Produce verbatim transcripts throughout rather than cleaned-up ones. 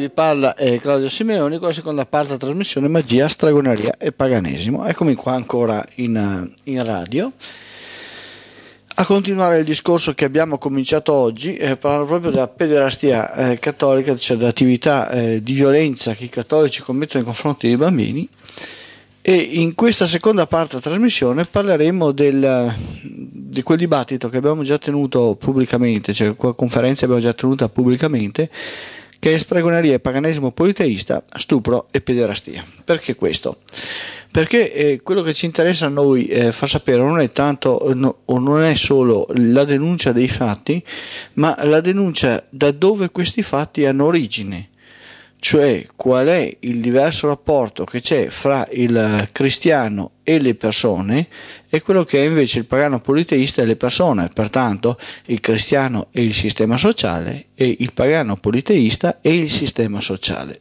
vi parla è Claudio Simeoni con la seconda parte della trasmissione Magia, Stregoneria e Paganesimo. Eccomi qua ancora in, in radio a continuare il discorso che abbiamo cominciato oggi, eh, parlando proprio della pederastia eh, cattolica, cioè dell'attività eh, di violenza che i cattolici commettono nei confronti dei bambini. E in questa seconda parte della trasmissione parleremo del, di quel dibattito che abbiamo già tenuto pubblicamente, cioè quella conferenza che abbiamo già tenuta pubblicamente, che è stregoneria e paganesimo politeista, stupro e pederastia. Perché questo? Perché eh, quello che ci interessa a noi eh, far sapere non è tanto no, o non è solo la denuncia dei fatti, ma la denuncia da dove questi fatti hanno origine. Cioè qual è il diverso rapporto che c'è fra il cristiano e le persone e quello che è invece il pagano politeista e le persone, pertanto il cristiano e il sistema sociale e il pagano politeista e il sistema sociale.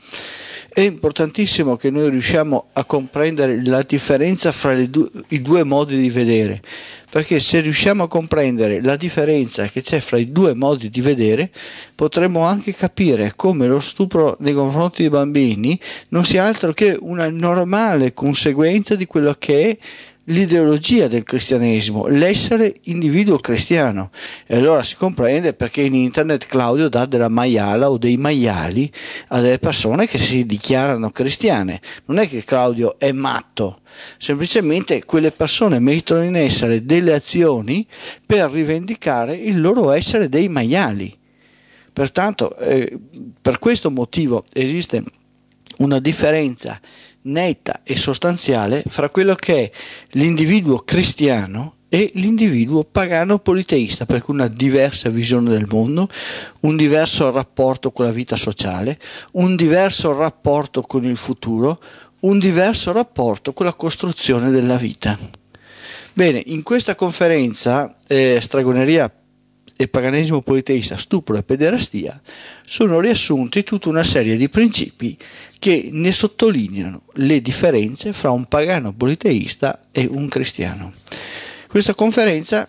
È importantissimo che noi riusciamo a comprendere la differenza fra le due, i due modi di vedere, perché se riusciamo a comprendere la differenza che c'è fra i due modi di vedere, potremo anche capire come lo stupro nei confronti dei bambini non sia altro che una normale conseguenza di quello che è l'ideologia del cristianesimo, l'essere individuo cristiano. E allora si comprende perché in internet Claudio dà della maiala o dei maiali a delle persone che si dichiarano cristiane. Non è che Claudio è matto, semplicemente quelle persone mettono in essere delle azioni per rivendicare il loro essere dei maiali. Pertanto eh, per questo motivo esiste una differenza netta e sostanziale fra quello che è l'individuo cristiano e l'individuo pagano politeista, perché una diversa visione del mondo, un diverso rapporto con la vita sociale, un diverso rapporto con il futuro, un diverso rapporto con la costruzione della vita. Bene, in questa conferenza eh, stregoneria e paganesimo politeista, stupro e pederastia sono riassunti tutta una serie di principi che ne sottolineano le differenze fra un pagano politeista e un cristiano. Questa conferenza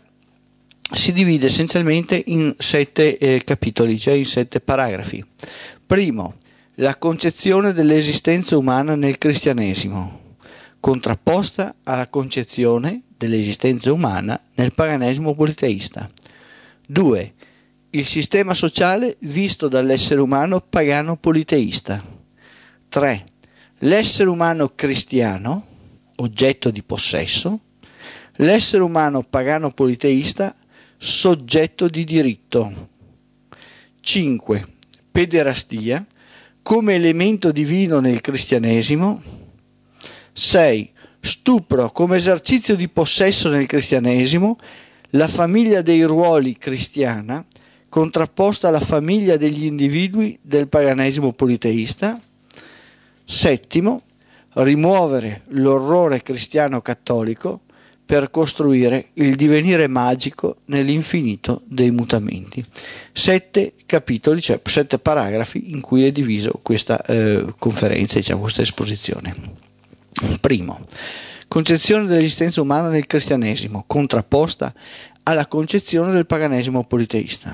si divide essenzialmente in sette eh, capitoli, cioè in sette paragrafi. Primo, la concezione dell'esistenza umana nel cristianesimo, contrapposta alla concezione dell'esistenza umana nel paganesimo politeista. due. Il sistema sociale visto dall'essere umano pagano politeista. tre. L'essere umano cristiano, oggetto di possesso. L'essere umano pagano politeista, soggetto di diritto. cinque. Pederastia, come elemento divino nel cristianesimo. sei. Stupro come esercizio di possesso nel cristianesimo. La famiglia dei ruoli cristiana, contrapposta alla famiglia degli individui del paganesimo politeista. Settimo, rimuovere l'orrore cristiano cattolico per costruire il divenire magico nell'infinito dei mutamenti. Sette capitoli, cioè sette paragrafi in cui è diviso questa eh, conferenza, diciamo questa esposizione. Primo, concezione dell'esistenza umana nel cristianesimo, contrapposta alla concezione del paganesimo politeista.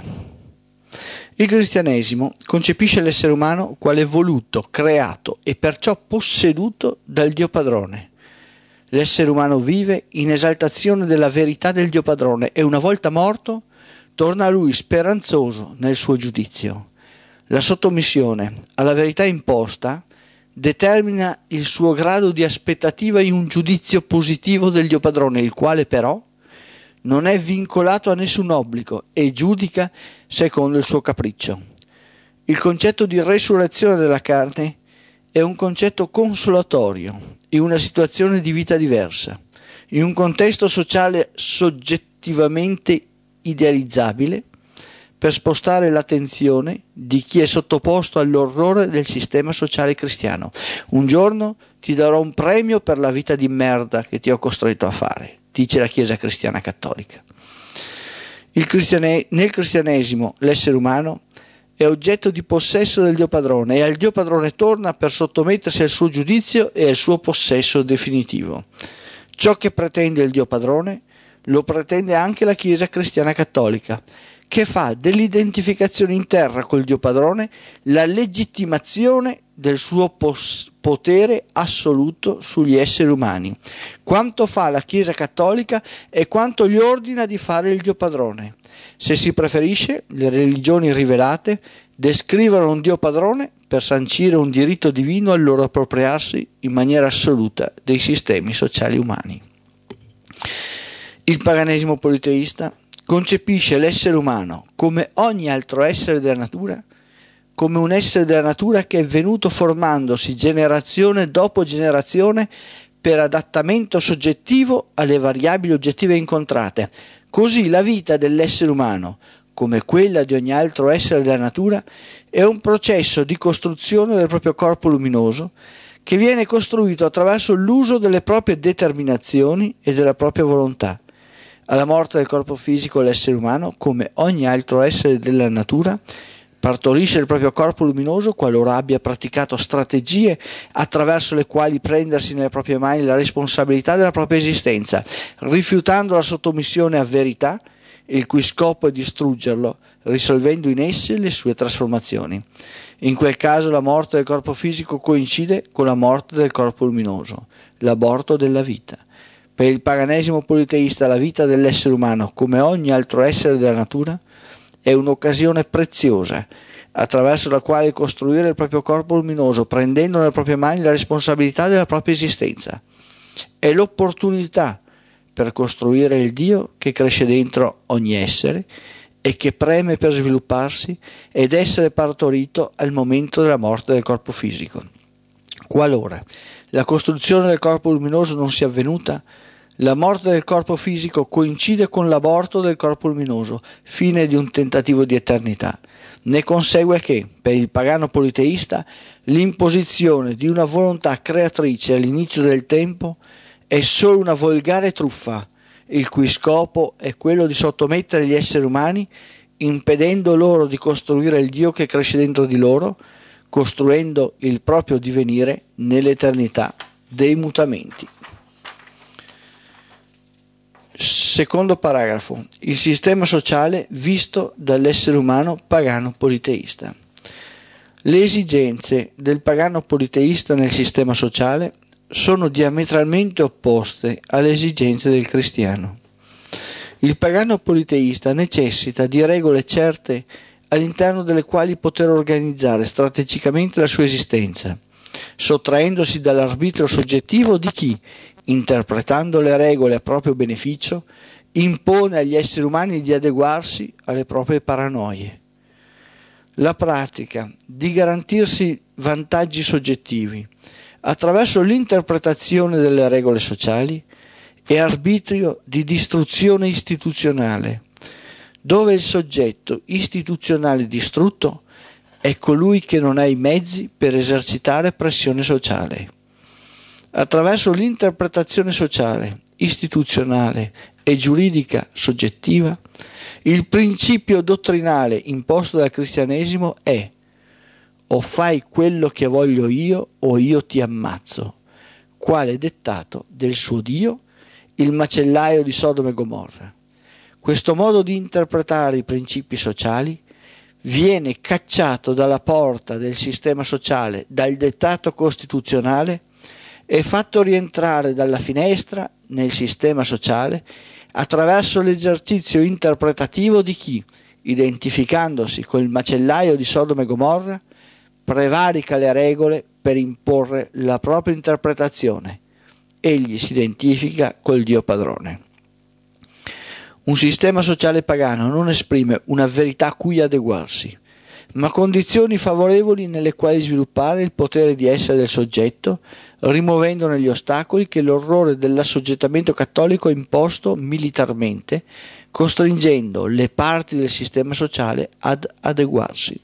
Il cristianesimo concepisce l'essere umano quale voluto, creato e perciò posseduto dal Dio Padrone. L'essere umano vive in esaltazione della verità del Dio Padrone e una volta morto torna a lui speranzoso nel suo giudizio. La sottomissione alla verità imposta determina il suo grado di aspettativa in un giudizio positivo del Dio Padrone, il quale però non è vincolato a nessun obbligo e giudica secondo il suo capriccio. Il concetto di resurrezione della carne è un concetto consolatorio in una situazione di vita diversa, in un contesto sociale soggettivamente idealizzabile, per spostare l'attenzione di chi è sottoposto all'orrore del sistema sociale cristiano. Un giorno ti darò un premio per la vita di merda che ti ho costretto a fare, dice la Chiesa cristiana cattolica. Il cristiane- nel cristianesimo l'essere umano è oggetto di possesso del Dio Padrone e al Dio Padrone torna per sottomettersi al suo giudizio e al suo possesso definitivo. Ciò che pretende il Dio Padrone lo pretende anche la Chiesa cristiana cattolica, che fa dell'identificazione interna col Dio Padrone la legittimazione del suo pos- potere assoluto sugli esseri umani, quanto fa la Chiesa Cattolica e quanto gli ordina di fare il Dio Padrone. Se si preferisce, le religioni rivelate descrivono un Dio Padrone per sancire un diritto divino al loro appropriarsi in maniera assoluta dei sistemi sociali umani. Il paganesimo politeista concepisce l'essere umano come ogni altro essere della natura, come un essere della natura che è venuto formandosi generazione dopo generazione per adattamento soggettivo alle variabili oggettive incontrate. Così la vita dell'essere umano, come quella di ogni altro essere della natura, è un processo di costruzione del proprio corpo luminoso che viene costruito attraverso l'uso delle proprie determinazioni e della propria volontà. Alla morte del corpo fisico l'essere umano, come ogni altro essere della natura, partorisce il proprio corpo luminoso qualora abbia praticato strategie attraverso le quali prendersi nelle proprie mani la responsabilità della propria esistenza, rifiutando la sottomissione a verità, il cui scopo è distruggerlo, risolvendo in esse le sue trasformazioni. In quel caso la morte del corpo fisico coincide con la morte del corpo luminoso, l'aborto della vita. Per il paganesimo politeista la vita dell'essere umano, come ogni altro essere della natura, è un'occasione preziosa attraverso la quale costruire il proprio corpo luminoso, prendendo nelle proprie mani la responsabilità della propria esistenza. È l'opportunità per costruire il Dio che cresce dentro ogni essere e che preme per svilupparsi ed essere partorito al momento della morte del corpo fisico. Qualora la costruzione del corpo luminoso non sia avvenuta, la morte del corpo fisico coincide con l'aborto del corpo luminoso, fine di un tentativo di eternità. Ne consegue che, per il pagano politeista, l'imposizione di una volontà creatrice all'inizio del tempo è solo una volgare truffa, il cui scopo è quello di sottomettere gli esseri umani, impedendo loro di costruire il Dio che cresce dentro di loro, costruendo il proprio divenire nell'eternità dei mutamenti. Secondo paragrafo. Il sistema sociale visto dall'essere umano pagano politeista. Le esigenze del pagano politeista nel sistema sociale sono diametralmente opposte alle esigenze del cristiano. Il pagano politeista necessita di regole certe all'interno delle quali poter organizzare strategicamente la sua esistenza, sottraendosi dall'arbitrio soggettivo di chi, interpretando le regole a proprio beneficio, impone agli esseri umani di adeguarsi alle proprie paranoie. La pratica di garantirsi vantaggi soggettivi attraverso l'interpretazione delle regole sociali è arbitrio di distruzione istituzionale, dove il soggetto istituzionale distrutto è colui che non ha i mezzi per esercitare pressione sociale. Attraverso l'interpretazione sociale, istituzionale e giuridica soggettiva, il principio dottrinale imposto dal cristianesimo è: o fai quello che voglio io o io ti ammazzo, quale dettato del suo Dio, il macellaio di Sodoma e Gomorra. Questo modo di interpretare i principi sociali viene cacciato dalla porta del sistema sociale dal dettato costituzionale e fatto rientrare dalla finestra nel sistema sociale attraverso l'esercizio interpretativo di chi, identificandosi col macellaio di Sodoma e Gomorra, prevarica le regole per imporre la propria interpretazione. Egli si identifica col Dio padrone. Un sistema sociale pagano non esprime una verità a cui adeguarsi, ma condizioni favorevoli nelle quali sviluppare il potere di essere del soggetto, rimuovendone gli ostacoli che l'orrore dell'assoggettamento cattolico ha imposto militarmente, costringendo le parti del sistema sociale ad adeguarsi.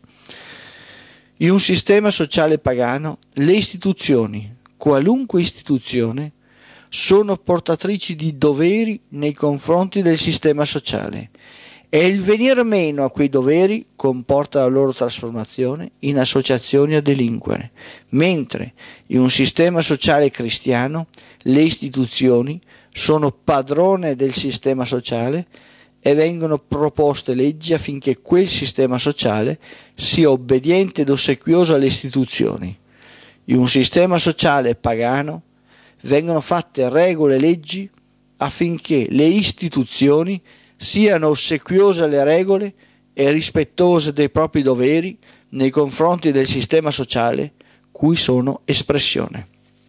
In un sistema sociale pagano, le istituzioni, qualunque istituzione, sono portatrici di doveri nei confronti del sistema sociale e il venir meno a quei doveri comporta la loro trasformazione in associazioni a delinquere, mentre in un sistema sociale cristiano le istituzioni sono padrone del sistema sociale e vengono proposte leggi affinché quel sistema sociale sia obbediente ed ossequioso alle istituzioni. In un sistema sociale pagano vengono fatte regole e leggi affinché le istituzioni siano ossequiose alle regole e rispettose dei propri doveri nei confronti del sistema sociale cui sono espressione.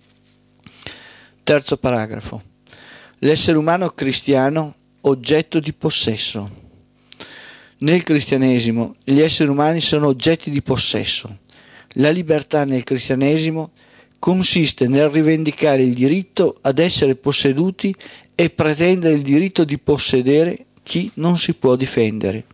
Terzo paragrafo. L'essere umano cristiano oggetto di possesso. Nel cristianesimo gli esseri umani sono oggetti di possesso. La libertà nel cristianesimo consiste nel rivendicare il diritto ad essere posseduti e pretendere il diritto di possedere chi non si può difendere.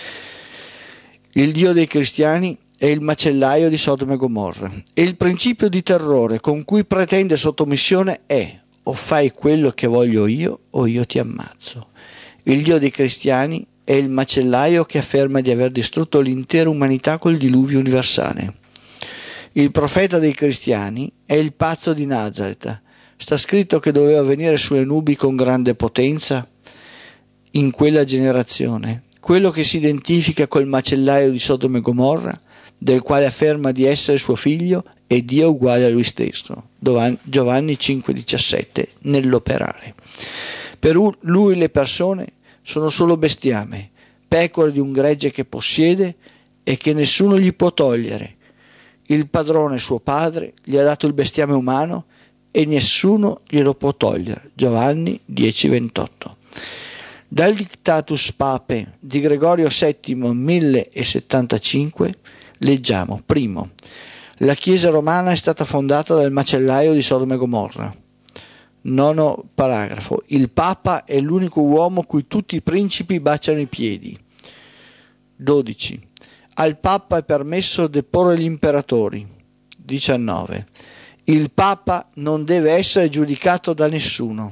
Il Dio dei cristiani è il macellaio di Sodoma e Gomorra e il principio di terrore con cui pretende sottomissione è: o fai quello che voglio io o io ti ammazzo. Il Dio dei cristiani è il macellaio che afferma di aver distrutto l'intera umanità col diluvio universale. Il profeta dei cristiani è il pazzo di Nazareth. Sta scritto che doveva venire sulle nubi con grande potenza in quella generazione. Quello che si identifica col macellaio di Sodoma e Gomorra, del quale afferma di essere suo figlio, è Dio uguale a lui stesso. Giovanni cinque diciassette, nell'operare. Per lui le persone sono solo bestiame, pecore di un gregge che possiede e che nessuno gli può togliere. Il padrone, suo padre, gli ha dato il bestiame umano e nessuno glielo può togliere. Giovanni dieci ventotto. Dal Dictatus Pape di Gregorio settimo millesettantacinque leggiamo: primo, la Chiesa romana è stata fondata dal macellaio di Sodoma e Gomorra. Nono paragrafo. Il Papa è l'unico uomo cui tutti i principi baciano i piedi. dodici. Al Papa è permesso deporre gli imperatori. diciannove. Il Papa non deve essere giudicato da nessuno.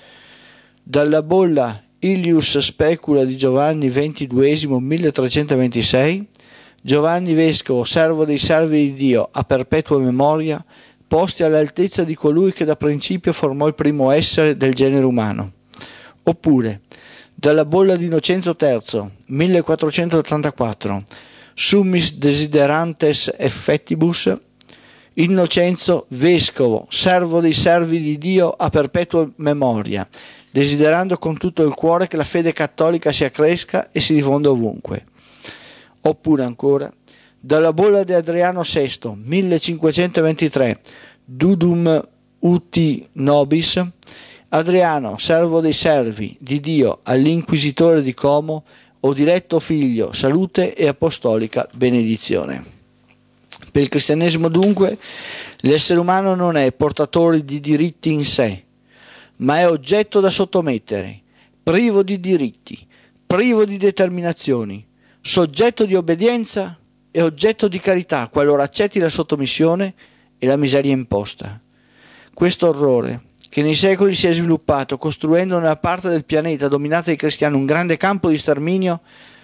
Dalla bolla Ilius Specula di Giovanni ventiduesimo milletrecentoventisei, Giovanni vescovo, servo dei servi di Dio, a perpetua memoria, posti all'altezza di colui che da principio formò il primo essere del genere umano. Oppure, dalla bolla di Innocenzo terzo, millequattrocentottantaquattro, Summis Desiderantes Effettibus, Innocenzo, vescovo, servo dei servi di Dio a perpetua memoria, desiderando con tutto il cuore che la fede cattolica si accresca e si diffonda ovunque. Oppure ancora, dalla bolla di Adriano sesto, millecinquecentoventitré, Dudum Uti Nobis, Adriano, servo dei servi di Dio all'inquisitore di Como, o diletto figlio, salute e apostolica benedizione. Per il cristianesimo dunque l'essere umano non è portatore di diritti in sé, ma è oggetto da sottomettere, privo di diritti, privo di determinazioni, soggetto di obbedienza e oggetto di carità qualora accetti la sottomissione e la miseria imposta. Questo orrore, che nei secoli si è sviluppato costruendo nella parte del pianeta dominata dai cristiani un grande campo di sterminio,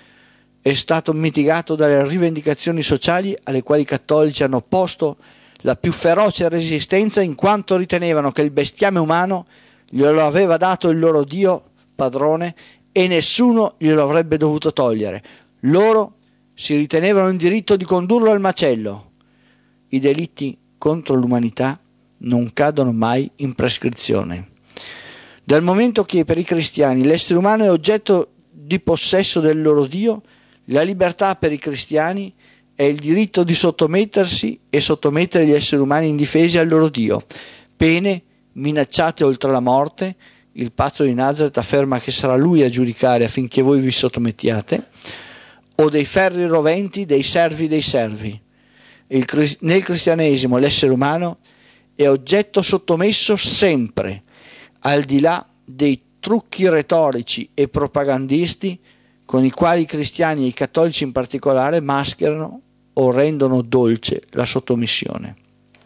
è stato mitigato dalle rivendicazioni sociali alle quali i cattolici hanno opposto la più feroce resistenza, in quanto ritenevano che il bestiame umano glielo aveva dato il loro Dio padrone e nessuno glielo avrebbe dovuto togliere. Loro si ritenevano in diritto di condurlo al macello. I delitti contro l'umanità non cadono mai in prescrizione. Dal momento che per i cristiani l'essere umano è oggetto di possesso del loro Dio, la libertà per i cristiani è il diritto di sottomettersi e sottomettere gli esseri umani indifesi al loro Dio. Pene minacciate oltre la morte, il pazzo di Nazareth afferma che sarà lui a giudicare affinché voi vi sottomettiate, o dei ferri roventi dei servi dei servi. Il, nel cristianesimo l'essere umano è oggetto sottomesso sempre, al di là dei trucchi retorici e propagandisti con i quali i cristiani e i cattolici in particolare mascherano o rendono dolce la sottomissione.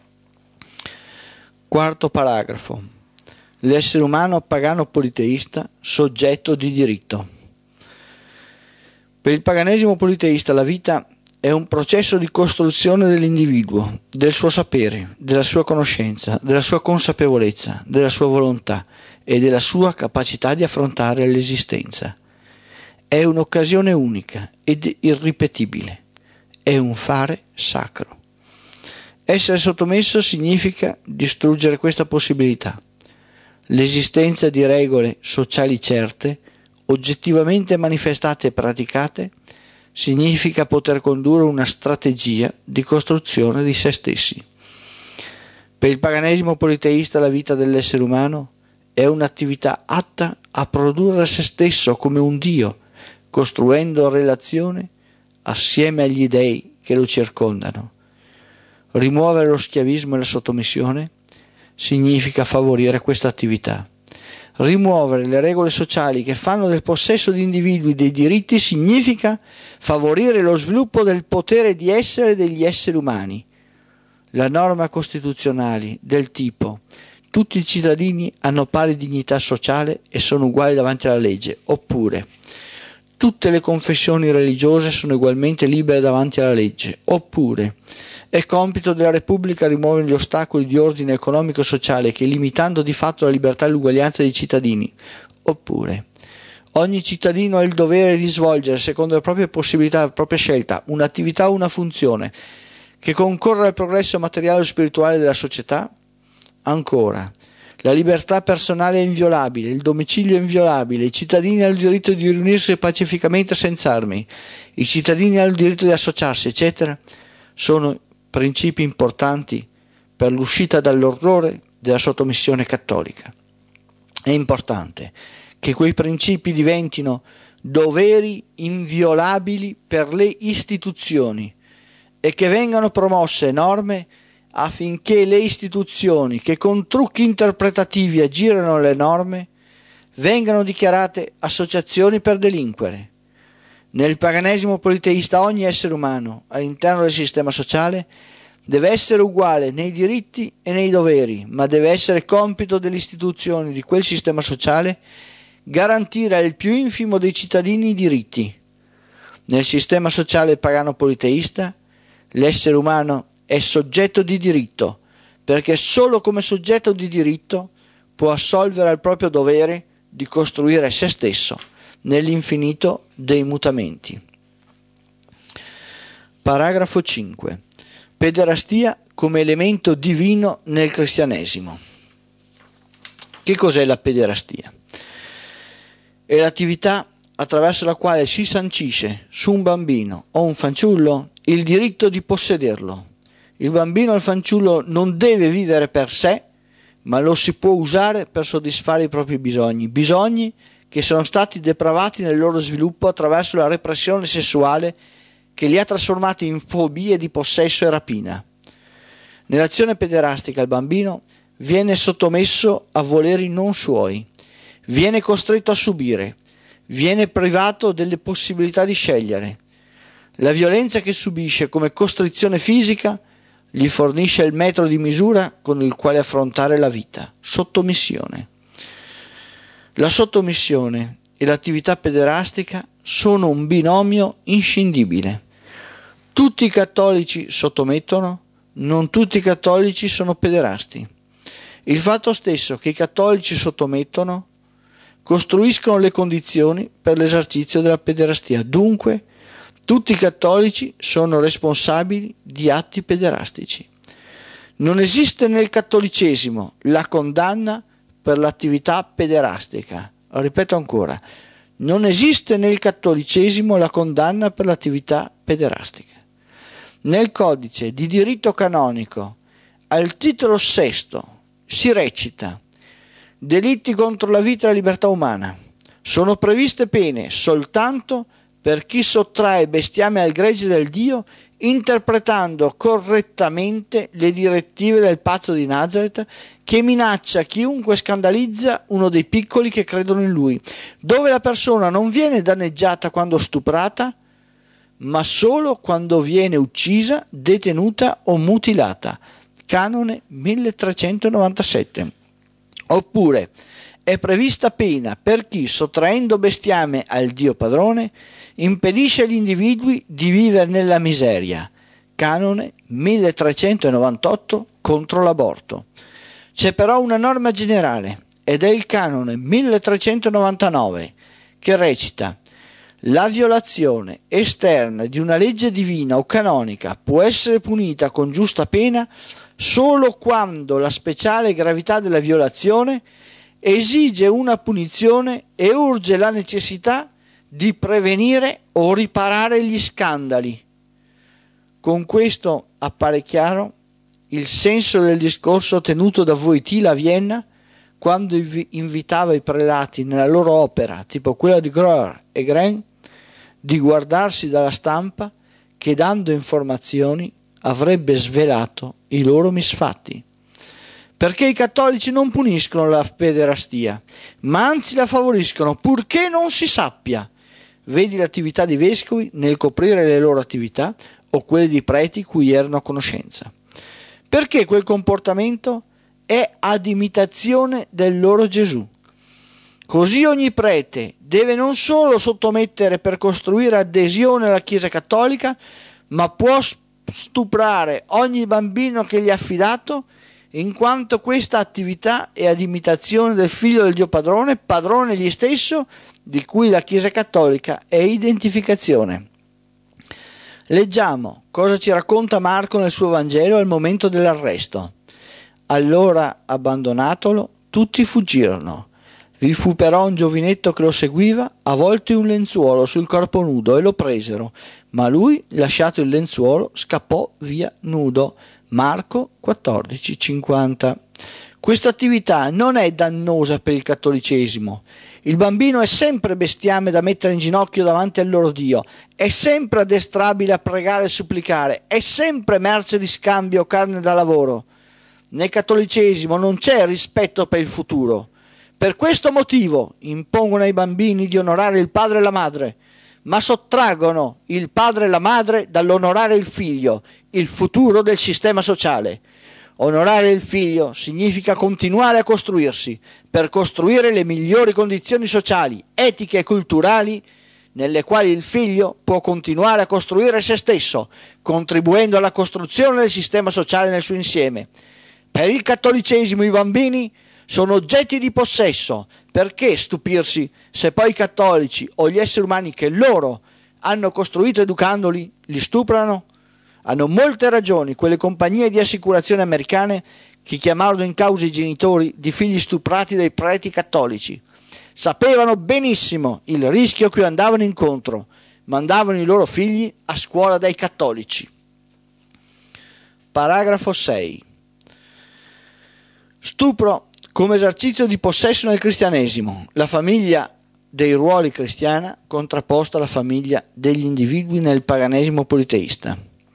Quarto paragrafo. L'essere umano pagano politeista, soggetto di diritto. Per il paganesimo politeista la vita è un processo di costruzione dell'individuo, del suo sapere, della sua conoscenza, della sua consapevolezza, della sua volontà e della sua capacità di affrontare l'esistenza. È un'occasione unica ed irripetibile. È un fare sacro. Essere sottomesso significa distruggere questa possibilità. L'esistenza di regole sociali certe, oggettivamente manifestate e praticate, significa poter condurre una strategia di costruzione di se stessi. Per il paganesimo politeista la vita dell'essere umano è un'attività atta a produrre se stesso come un Dio, costruendo relazione assieme agli dei che lo circondano. Rimuovere lo schiavismo e la sottomissione significa favorire questa attività. Rimuovere le regole sociali che fanno del possesso di individui dei diritti significa favorire lo sviluppo del potere di essere degli esseri umani. La norma costituzionale del tipo tutti i cittadini hanno pari dignità sociale e sono uguali davanti alla legge, oppure tutte le confessioni religiose sono ugualmente libere davanti alla legge, oppure è compito della Repubblica rimuovere gli ostacoli di ordine economico e sociale che, limitando di fatto la libertà e l'uguaglianza dei cittadini, oppure ogni cittadino ha il dovere di svolgere, secondo le proprie possibilità e la propria scelta, un'attività o una funzione che concorra al progresso materiale o spirituale della società. Ancora, la libertà personale è inviolabile, il domicilio è inviolabile, i cittadini hanno il diritto di riunirsi pacificamente senza armi, i cittadini hanno il diritto di associarsi, eccetera. Sono principi importanti per l'uscita dall'orrore della sottomissione cattolica. È importante che quei principi diventino doveri inviolabili per le istituzioni e che vengano promosse norme affinché le istituzioni che con trucchi interpretativi aggirano le norme vengano dichiarate associazioni per delinquere. Nel paganesimo politeista ogni essere umano all'interno del sistema sociale deve essere uguale nei diritti e nei doveri, ma deve essere compito delle istituzioni di quel sistema sociale garantire al più infimo dei cittadini i diritti. Nel sistema sociale pagano politeista l'essere umano è soggetto di diritto, perché solo come soggetto di diritto può assolvere al proprio dovere di costruire se stesso nell'infinito dei mutamenti. Paragrafo cinque. Pederastia come elemento divino nel cristianesimo. Che cos'è la pederastia? È l'attività attraverso la quale si sancisce su un bambino o un fanciullo il diritto di possederlo. Il bambino o il fanciullo non deve vivere per sé, ma lo si può usare per soddisfare i propri bisogni, bisogni che sono stati depravati nel loro sviluppo attraverso la repressione sessuale che li ha trasformati in fobie di possesso e rapina. Nell'azione pederastica il bambino viene sottomesso a voleri non suoi, viene costretto a subire, viene privato delle possibilità di scegliere. La violenza che subisce come costrizione fisica gli fornisce il metro di misura con il quale affrontare la vita. Sottomissione. La sottomissione e l'attività pederastica sono un binomio inscindibile. Tutti i cattolici sottomettono, non tutti i cattolici sono pederasti. Il fatto stesso che i cattolici sottomettono costruiscono le condizioni per l'esercizio della pederastia. Dunque, tutti i cattolici sono responsabili di atti pederastici. Non esiste nel cattolicesimo la condanna per l'attività pederastica. Ripeto ancora, non esiste nel cattolicesimo la condanna per l'attività pederastica. Nel codice di diritto canonico, al titolo sesto, si recita: delitti contro la vita e la libertà umana. Sono previste pene soltanto per chi sottrae bestiame al gregge del Dio, interpretando correttamente le direttive del pazzo di Nazaret, che minaccia chiunque scandalizza uno dei piccoli che credono in lui, dove la persona non viene danneggiata quando stuprata, ma solo quando viene uccisa, detenuta o mutilata. Canone milletrecentonovantasette. Oppure è prevista pena per chi, sottraendo bestiame al Dio padrone, impedisce agli individui di vivere nella miseria. Canone milletrecentonovantotto contro l'aborto. C'è però una norma generale ed è il canone milletrecentonovantanove che recita: La violazione esterna di una legge divina o canonica può essere punita con giusta pena solo quando la speciale gravità della violazione esige una punizione e urge la necessità di prevenire o riparare gli scandali. Con questo appare chiaro il senso del discorso tenuto da Wojtyla a Vienna quando invitava i prelati nella loro opera, tipo quella di Groer e Gren, di guardarsi dalla stampa che dando informazioni avrebbe svelato i loro misfatti. Perché i cattolici non puniscono la pederastia, ma anzi la favoriscono, purché non si sappia. Vedi l'attività dei vescovi nel coprire le loro attività o quelle di preti cui erano a conoscenza. Perché quel comportamento è ad imitazione del loro Gesù. Così ogni prete deve non solo sottomettere per costruire adesione alla Chiesa cattolica, ma può stuprare ogni bambino che gli è affidato, in quanto questa attività è ad imitazione del figlio del Dio padrone, padrone egli stesso, di cui la Chiesa cattolica è identificazione. Leggiamo cosa ci racconta Marco nel suo Vangelo al momento dell'arresto. Allora, abbandonatolo, tutti fuggirono. Vi fu però un giovinetto che lo seguiva, avvolto in un lenzuolo sul corpo nudo, e lo presero, ma lui, lasciato il lenzuolo, scappò via nudo. Marco quattordici cinquanta. Questa attività non è dannosa per il cattolicesimo. Il bambino è sempre bestiame da mettere in ginocchio davanti al loro Dio, è sempre addestrabile a pregare e supplicare, è sempre merce di scambio, carne da lavoro. Nel cattolicesimo non c'è rispetto per il futuro. Per questo motivo impongono ai bambini di onorare il padre e la madre, ma sottraggono il padre e la madre dall'onorare il figlio, il futuro del sistema sociale. Onorare il figlio significa continuare a costruirsi, per costruire le migliori condizioni sociali, etiche e culturali nelle quali il figlio può continuare a costruire se stesso, contribuendo alla costruzione del sistema sociale nel suo insieme. Per il cattolicesimo i bambini sono oggetti di possesso. Perché stupirsi se poi i cattolici o gli esseri umani che loro hanno costruito educandoli li stuprano? Hanno molte ragioni quelle compagnie di assicurazione americane che chiamarono in causa i genitori di figli stuprati dai preti cattolici. Sapevano benissimo il rischio cui andavano incontro, mandavano i loro figli a scuola dai cattolici. Paragrafo sei. Stupro come esercizio di possesso nel cristianesimo. La famiglia dei ruoli cristiana contrapposta alla famiglia degli individui nel paganesimo politeista.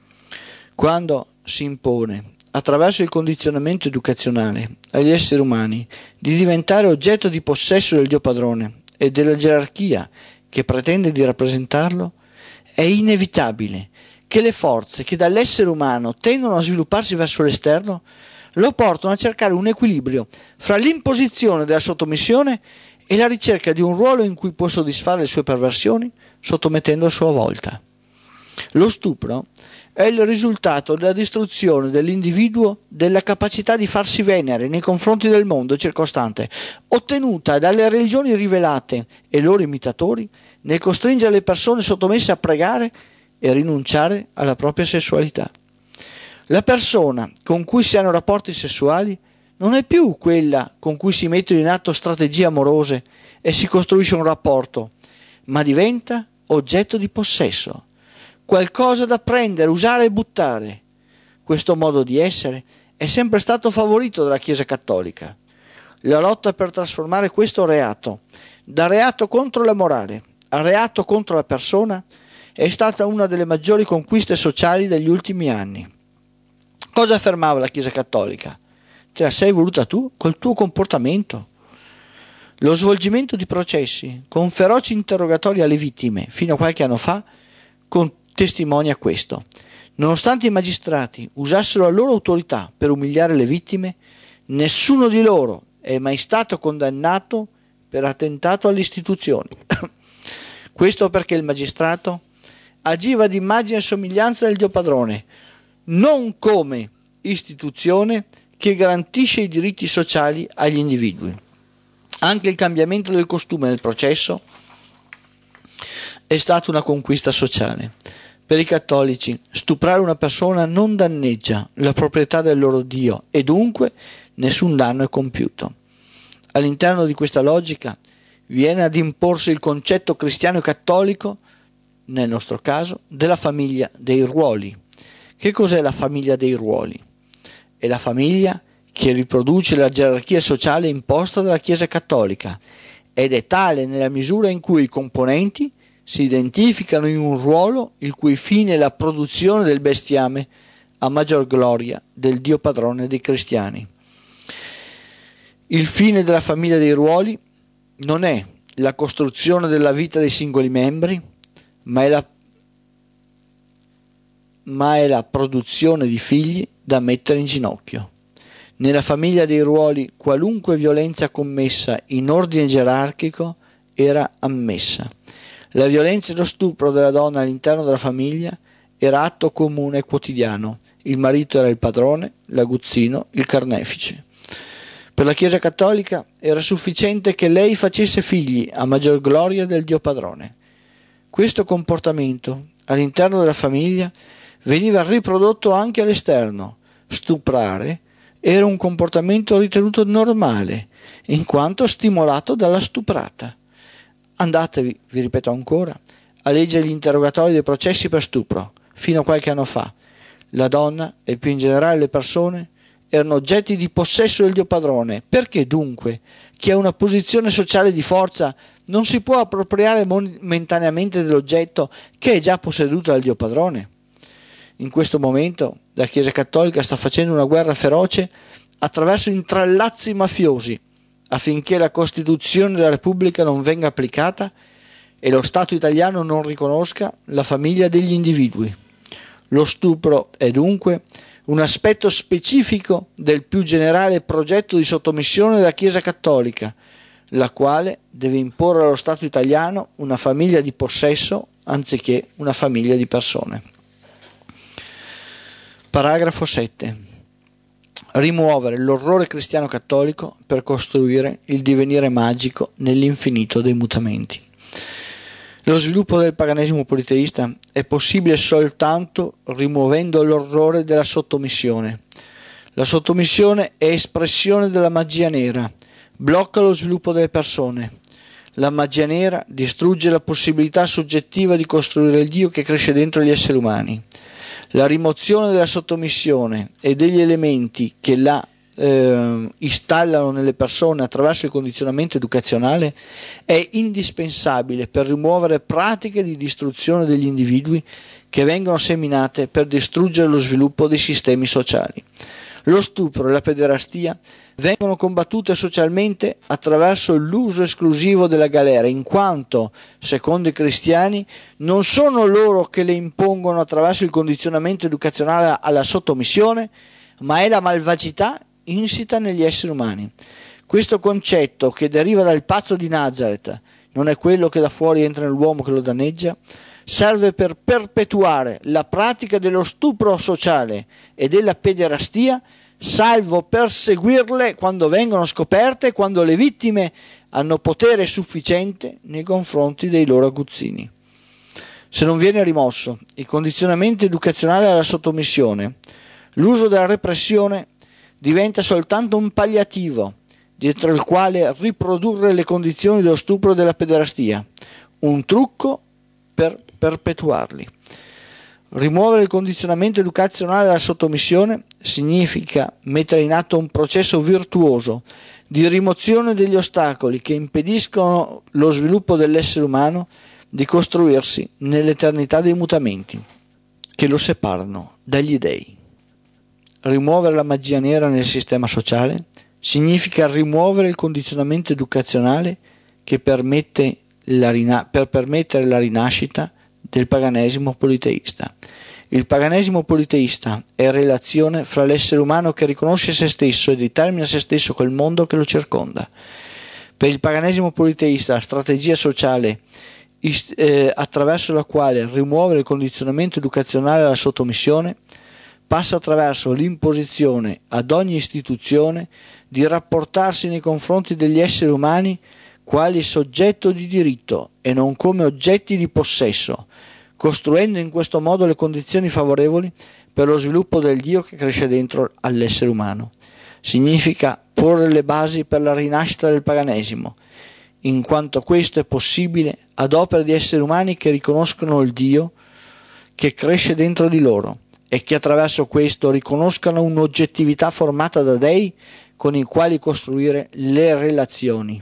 Quando si impone, attraverso il condizionamento educazionale, agli esseri umani di diventare oggetto di possesso del Dio padrone e della gerarchia che pretende di rappresentarlo, è inevitabile che le forze che dall'essere umano tendono a svilupparsi verso l'esterno lo portano a cercare un equilibrio fra l'imposizione della sottomissione e la ricerca di un ruolo in cui può soddisfare le sue perversioni, sottomettendo a sua volta. Lo stupro è il risultato della distruzione dell'individuo della capacità di farsi venere nei confronti del mondo circostante, ottenuta dalle religioni rivelate e loro imitatori nel costringere le persone sottomesse a pregare e rinunciare alla propria sessualità. La persona con cui si hanno rapporti sessuali non è più quella con cui si mettono in atto strategie amorose e si costruisce un rapporto, ma diventa oggetto di possesso, qualcosa da prendere, usare e buttare. Questo modo di essere è sempre stato favorito dalla Chiesa cattolica. La lotta per trasformare questo reato da reato contro la morale a reato contro la persona è stata una delle maggiori conquiste sociali degli ultimi anni. Cosa affermava la Chiesa cattolica? Te la sei voluta tu col tuo comportamento. Lo svolgimento di processi con feroci interrogatori alle vittime fino a qualche anno fa con testimonia questo. Nonostante i magistrati usassero la loro autorità per umiliare le vittime, nessuno di loro è mai stato condannato per attentato alle istituzioni. Questo perché il magistrato agiva ad immagine e somiglianza del Dio padrone, non come istituzione che garantisce i diritti sociali agli individui. Anche il cambiamento del costume nel processo è stata una conquista sociale. Per i cattolici, stuprare una persona non danneggia la proprietà del loro Dio e dunque nessun danno è compiuto. All'interno di questa logica viene ad imporsi il concetto cristiano e cattolico, nel nostro caso, della famiglia dei ruoli. Che cos'è la famiglia dei ruoli? È la famiglia che riproduce la gerarchia sociale imposta dalla Chiesa cattolica ed è tale nella misura in cui i componenti si identificano in un ruolo il cui fine è la produzione del bestiame a maggior gloria del Dio padrone dei cristiani. Il fine della famiglia dei ruoli non è la costruzione della vita dei singoli membri, ma è la, ma è la produzione di figli da mettere in ginocchio. Nella famiglia dei ruoli qualunque violenza commessa in ordine gerarchico era ammessa. La violenza e lo stupro della donna all'interno della famiglia era atto comune e quotidiano. Il marito era il padrone, l'aguzzino, il carnefice. Per la Chiesa cattolica era sufficiente che lei facesse figli a maggior gloria del Dio padrone. Questo comportamento all'interno della famiglia veniva riprodotto anche all'esterno. Stuprare era un comportamento ritenuto normale, in quanto stimolato dalla stuprata. Andatevi, vi ripeto ancora, a leggere gli interrogatori dei processi per stupro. Fino a qualche anno fa, la donna e più in generale le persone erano oggetti di possesso del Dio padrone. Perché dunque chi ha una posizione sociale di forza non si può appropriare momentaneamente dell'oggetto che è già posseduto dal Dio padrone? In questo momento la Chiesa cattolica sta facendo una guerra feroce attraverso intrallazzi mafiosi affinché la Costituzione della Repubblica non venga applicata e lo Stato italiano non riconosca la famiglia degli individui. Lo stupro è dunque un aspetto specifico del più generale progetto di sottomissione della Chiesa cattolica, la quale deve imporre allo Stato italiano una famiglia di possesso anziché una famiglia di persone. Paragrafo sette. Rimuovere l'orrore cristiano cattolico per costruire il divenire magico nell'infinito dei mutamenti. Lo sviluppo del paganesimo politeista è possibile soltanto rimuovendo l'orrore della sottomissione. La sottomissione è espressione della magia nera, blocca lo sviluppo delle persone. La magia nera distrugge la possibilità soggettiva di costruire il Dio che cresce dentro gli esseri umani. La rimozione della sottomissione e degli elementi che la eh, installano nelle persone attraverso il condizionamento educazionale è indispensabile per rimuovere pratiche di distruzione degli individui che vengono seminate per distruggere lo sviluppo dei sistemi sociali. Lo stupro e la pederastia vengono combattute socialmente attraverso l'uso esclusivo della galera, in quanto, secondo i cristiani, non sono loro che le impongono attraverso il condizionamento educazionale alla sottomissione, ma è la malvagità insita negli esseri umani. Questo concetto, che deriva dal pazzo di Nazareth, non è quello che da fuori entra nell'uomo che lo danneggia, serve per perpetuare la pratica dello stupro sociale e della pederastia, salvo perseguirle quando vengono scoperte e quando le vittime hanno potere sufficiente nei confronti dei loro aguzzini. Se non viene rimosso il condizionamento educazionale alla sottomissione, l'uso della repressione diventa soltanto un palliativo dietro il quale riprodurre le condizioni dello stupro e della pederastia, un trucco per perpetuarli. Rimuovere il condizionamento educazionale alla sottomissione significa mettere in atto un processo virtuoso di rimozione degli ostacoli che impediscono lo sviluppo dell'essere umano di costruirsi nell'eternità dei mutamenti che lo separano dagli dei. Rimuovere la magia nera nel sistema sociale significa rimuovere il condizionamento educazionale che permette la rina- per permettere la rinascita del paganesimo politeista. Il paganesimo politeista è relazione fra l'essere umano che riconosce se stesso e determina se stesso col mondo che lo circonda. Per il paganesimo politeista la strategia sociale eh, attraverso la quale rimuovere il condizionamento educazionale alla sottomissione passa attraverso l'imposizione ad ogni istituzione di rapportarsi nei confronti degli esseri umani quali soggetto di diritto e non come oggetti di possesso, costruendo in questo modo le condizioni favorevoli per lo sviluppo del Dio che cresce dentro all'essere umano. Significa porre le basi per la rinascita del paganesimo, in quanto questo è possibile ad opera di esseri umani che riconoscono il Dio che cresce dentro di loro e che attraverso questo riconoscano un'oggettività formata da dei con i quali costruire le relazioni,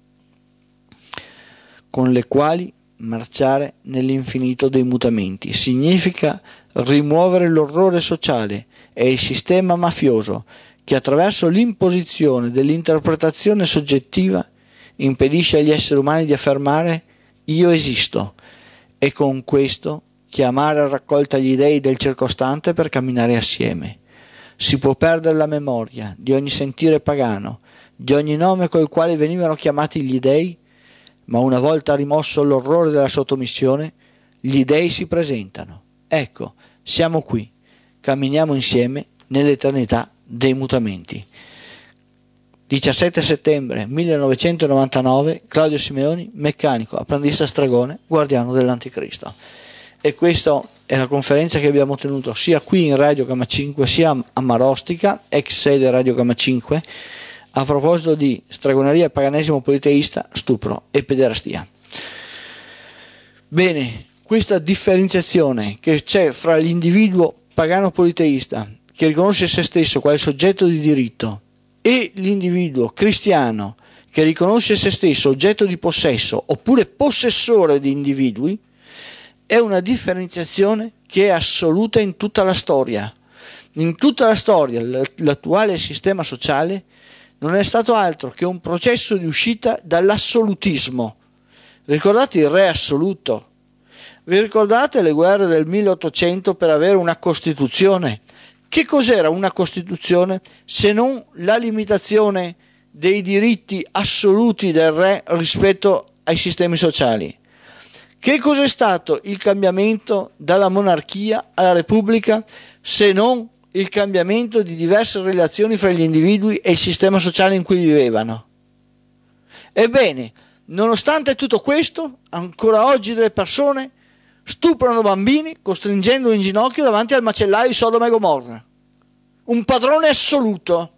con le quali marciare nell'infinito dei mutamenti. Significa rimuovere l'orrore sociale e il sistema mafioso che attraverso l'imposizione dell'interpretazione soggettiva impedisce agli esseri umani di affermare io esisto e con questo chiamare a raccolta gli dei del circostante per camminare assieme. Si può perdere la memoria di ogni sentire pagano, di ogni nome col quale venivano chiamati gli dei, ma una volta rimosso l'orrore della sottomissione, gli dei si presentano. Ecco, siamo qui, camminiamo insieme nell'eternità dei mutamenti. diciassette settembre millenovecentonovantanove, Claudio Simeoni, meccanico, apprendista stregone, guardiano dell'Anticristo. E questa è la conferenza che abbiamo tenuto sia qui in Radio Gamma cinque sia a Marostica, ex sede Radio Gamma cinque, a proposito di stregoneria, paganesimo politeista, stupro e pederastia. Bene, questa differenziazione che c'è fra l'individuo pagano politeista che riconosce se stesso quale soggetto di diritto e l'individuo cristiano che riconosce se stesso oggetto di possesso oppure possessore di individui è una differenziazione che è assoluta in tutta la storia. In tutta la storia l'attuale sistema sociale non è stato altro che un processo di uscita dall'assolutismo. Ricordate il re assoluto? Vi ricordate le guerre del milleottocento per avere una Costituzione? Che cos'era una Costituzione se non la limitazione dei diritti assoluti del re rispetto ai sistemi sociali? Che cos'è stato il cambiamento dalla monarchia alla repubblica se non il cambiamento di diverse relazioni fra gli individui e il sistema sociale in cui vivevano? Ebbene, nonostante tutto questo, ancora oggi delle persone stuprano bambini costringendoli in ginocchio davanti al macellaio di Sodoma e Gomorra. Un padrone assoluto.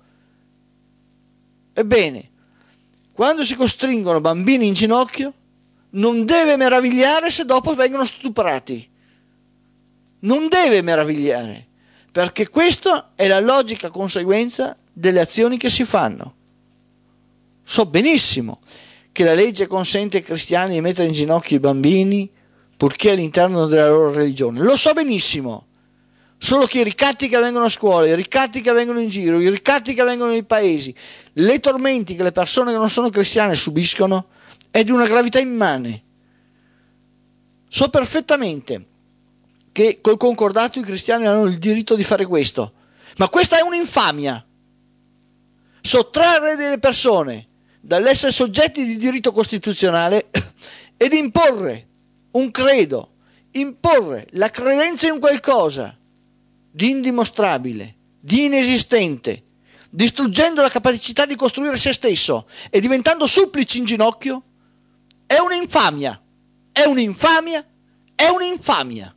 Ebbene, quando si costringono bambini in ginocchio, non deve meravigliare se dopo vengono stuprati. Non deve meravigliare, perché questa è la logica conseguenza delle azioni che si fanno. So benissimo che la legge consente ai cristiani di mettere in ginocchio i bambini purché all'interno della loro religione. Lo so benissimo. Solo che i ricatti che vengono a scuola, i ricatti che vengono in giro, i ricatti che vengono nei paesi, le tormenti che le persone che non sono cristiane subiscono è di una gravità immane. So perfettamente che col concordato i cristiani hanno il diritto di fare questo, ma questa è un'infamia. Sottrarre delle persone dall'essere soggetti di diritto costituzionale ed imporre un credo, imporre la credenza in qualcosa di indimostrabile, di inesistente, distruggendo la capacità di costruire se stesso e diventando supplici in ginocchio, è un'infamia, è un'infamia, è un'infamia.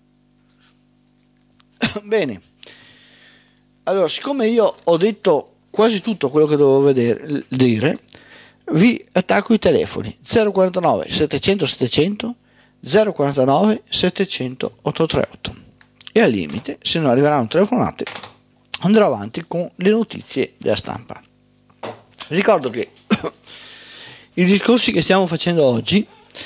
Bene, allora, siccome io ho detto quasi tutto quello che dovevo vedere, dire, vi attacco i telefoni zero quarantanove settecento settecento, zero quarantanove settecento ottocentotrentotto e al limite, se non arriveranno telefonate, andrò avanti con le notizie della stampa. Ricordo che i discorsi che stiamo facendo oggi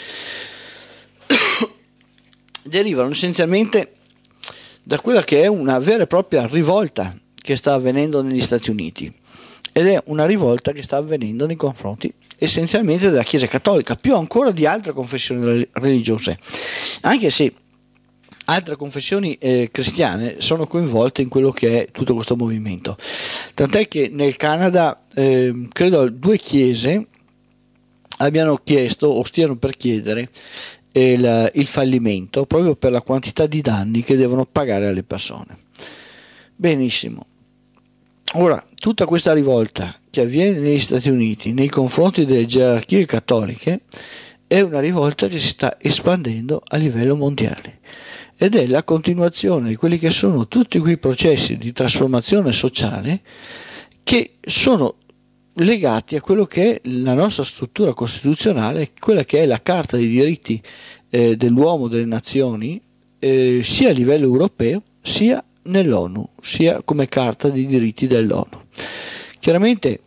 derivano essenzialmente da quella che è una vera e propria rivolta che sta avvenendo negli Stati Uniti, ed è una rivolta che sta avvenendo nei confronti essenzialmente della Chiesa Cattolica, più ancora di altre confessioni religiose, anche se altre confessioni eh, cristiane sono coinvolte in quello che è tutto questo movimento. Tant'è che nel Canada eh, credo due chiese abbiano chiesto o stiano per chiedere il, il fallimento proprio per la quantità di danni che devono pagare alle persone. Benissimo. Ora, tutta questa rivolta che avviene negli Stati Uniti nei confronti delle gerarchie cattoliche è una rivolta che si sta espandendo a livello mondiale ed è la continuazione di quelli che sono tutti quei processi di trasformazione sociale che sono legati a quello che è la nostra struttura costituzionale, quella che è la Carta dei diritti eh, dell'uomo delle nazioni, eh, sia a livello europeo sia nell'ONU, sia come Carta dei diritti dell'ONU. Chiaramente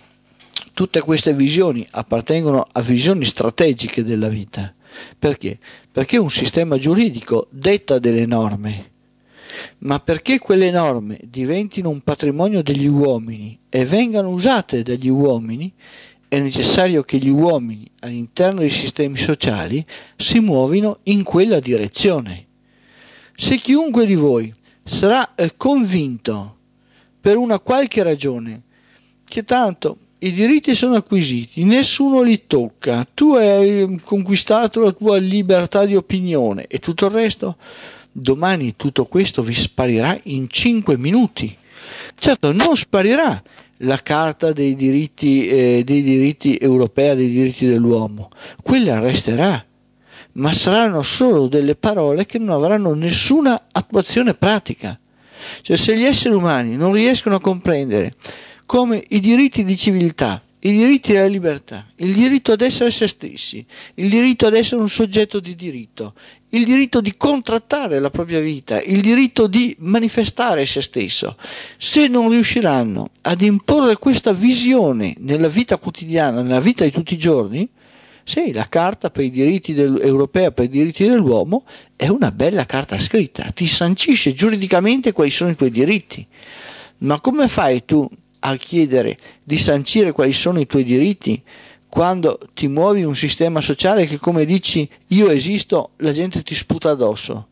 tutte queste visioni appartengono a visioni strategiche della vita. Perché? Perché un sistema giuridico detta delle norme, ma perché quelle norme diventino un patrimonio degli uomini e vengano usate dagli uomini, è necessario che gli uomini all'interno dei sistemi sociali si muovino in quella direzione. Se chiunque di voi sarà eh, convinto per una qualche ragione che tanto i diritti sono acquisiti, nessuno li tocca, tu hai conquistato la tua libertà di opinione e tutto il resto, domani tutto questo vi sparirà in cinque minuti. Certo, non sparirà la Carta dei diritti, eh, dei diritti europea, dei diritti dell'uomo, quella resterà, ma saranno solo delle parole che non avranno nessuna attuazione pratica. Cioè, se gli esseri umani non riescono a comprendere come i diritti di civiltà, i diritti della libertà, il diritto ad essere se stessi, il diritto ad essere un soggetto di diritto, il diritto di contrattare la propria vita, il diritto di manifestare se stesso, se non riusciranno ad imporre questa visione nella vita quotidiana, nella vita di tutti i giorni, sì, la Carta per i diritti del, europea per i diritti dell'uomo è una bella carta scritta, ti sancisce giuridicamente quali sono i tuoi diritti, ma come fai tu a chiedere di sancire quali sono i tuoi diritti quando ti muovi in un sistema sociale che, come dici, io esisto, la gente ti sputa addosso?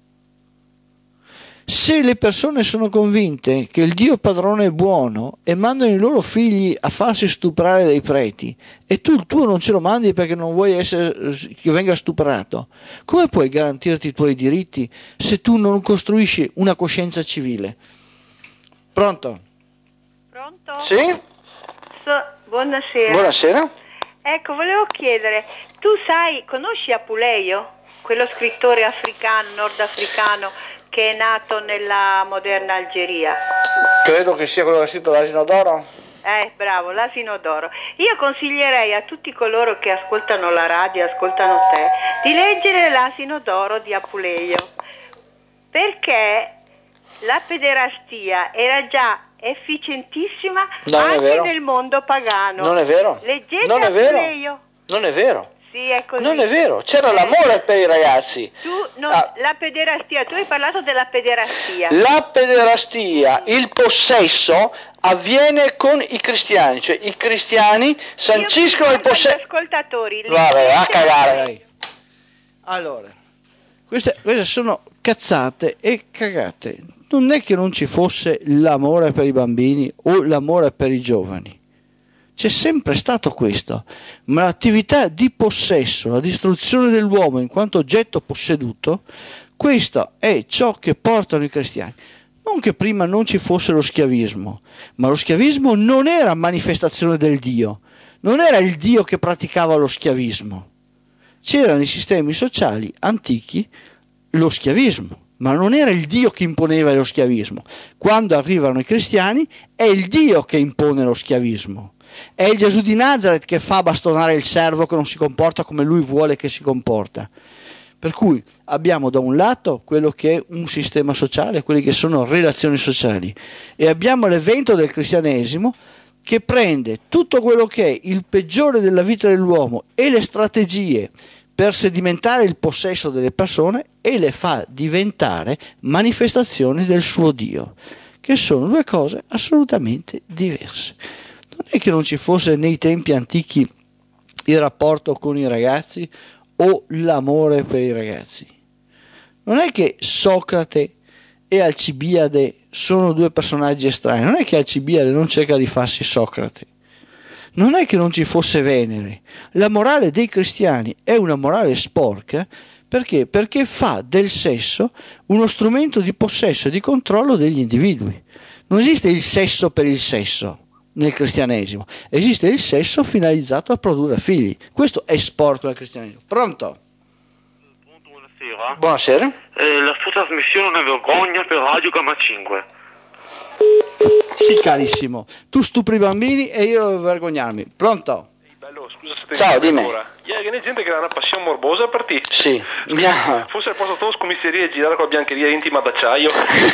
Se le persone sono convinte che il Dio padrone è buono e mandano i loro figli a farsi stuprare dai preti e tu il tuo non ce lo mandi perché non vuoi essere, che venga stuprato, come puoi garantirti i tuoi diritti se tu non costruisci una coscienza civile? Pronto? Pronto? Sì? So, buonasera. Buonasera. Ecco, volevo chiedere, tu sai, conosci Apuleio? Quello scrittore africano, nordafricano, che è nato nella moderna Algeria. Credo che sia quello che ha scritto l'Asino d'Oro. Eh, bravo, l'Asino d'Oro. Io consiglierei a tutti coloro che ascoltano la radio, ascoltano te, di leggere l'Asino d'Oro di Apuleio, perché la pederastia era già efficientissima anche nel mondo pagano. Non è vero. Leggete non è vero. Apuleio. Non è vero. Sì, è così. Non è vero, c'era eh. l'amore per i ragazzi. Tu, non, ah. La pederastia, tu hai parlato della pederastia. La pederastia, il possesso avviene con i cristiani, cioè i cristiani sanciscono il possesso. Ascoltatori. Vabbè, a cagare dai. Allora, queste, queste sono cazzate e cagate. Non è che non ci fosse l'amore per i bambini o l'amore per i giovani. C'è sempre stato questo, ma l'attività di possesso, la distruzione dell'uomo in quanto oggetto posseduto, questo è ciò che portano i cristiani. Non che prima non ci fosse lo schiavismo, ma lo schiavismo non era manifestazione del Dio, non era il Dio che praticava lo schiavismo. C'era nei sistemi sociali antichi lo schiavismo, ma non era il Dio che imponeva lo schiavismo. Quando arrivano i cristiani è il Dio che impone lo schiavismo. È il Gesù di Nazaret che fa bastonare il servo che non si comporta come lui vuole che si comporta. Per cui abbiamo da un lato quello che è un sistema sociale, quelle che sono relazioni sociali, e abbiamo l'evento del cristianesimo che prende tutto quello che è il peggiore della vita dell'uomo e le strategie per sedimentare il possesso delle persone e le fa diventare manifestazioni del suo Dio, che sono due cose assolutamente diverse. Non è che non ci fosse nei tempi antichi il rapporto con i ragazzi o l'amore per i ragazzi. Non è che Socrate e Alcibiade sono due personaggi estranei, non è che Alcibiade non cerca di farsi Socrate, non è che non ci fosse Venere. La morale dei cristiani è una morale sporca Perché? Perché fa del sesso uno strumento di possesso e di controllo degli individui. Non esiste il sesso per il sesso nel cristianesimo, esiste il sesso finalizzato a produrre figli. Questo è sporco nel cristianesimo. Pronto? Buonasera. Buonasera. Eh, la sua trasmissione è una vergogna per Radio Gamma cinque. Sì, carissimo. Tu stupri i bambini e io devo vergognarmi. Pronto? Bello, scusa se ti Ciao, dimmi. Ieri che ne gente che ha una passione morbosa per te. Sì. Yeah. Forse al posto tua scommisseria e girare con la biancheria intima d'acciaio.